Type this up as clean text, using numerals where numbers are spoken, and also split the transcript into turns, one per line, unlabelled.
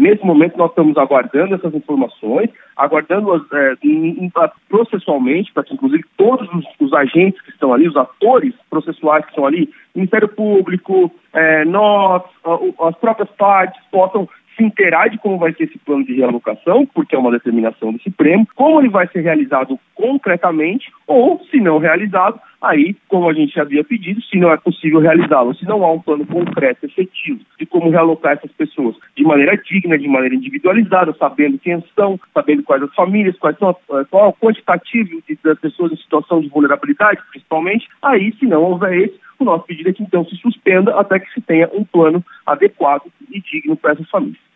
Nesse momento nós estamos aguardando essas informações, aguardando-as processualmente, para que inclusive todos os agentes que estão ali, os atores processuais que estão ali, Ministério Público, nós, as próprias partes possam se inteirar de como vai ser esse plano de realocação, porque é uma determinação do Supremo, como ele vai ser realizado concretamente, ou, se não realizado, aí, como a gente havia pedido, se não é possível realizá-lo, se não há um plano concreto, efetivo, de como realocar essas pessoas de maneira digna, de maneira individualizada, sabendo quem são, sabendo quais as famílias, qual é o quantitativo das pessoas em situação de vulnerabilidade, principalmente, aí, se não houver esse, o nosso pedido é que então se suspenda até que se tenha um plano adequado e digno para essas famílias.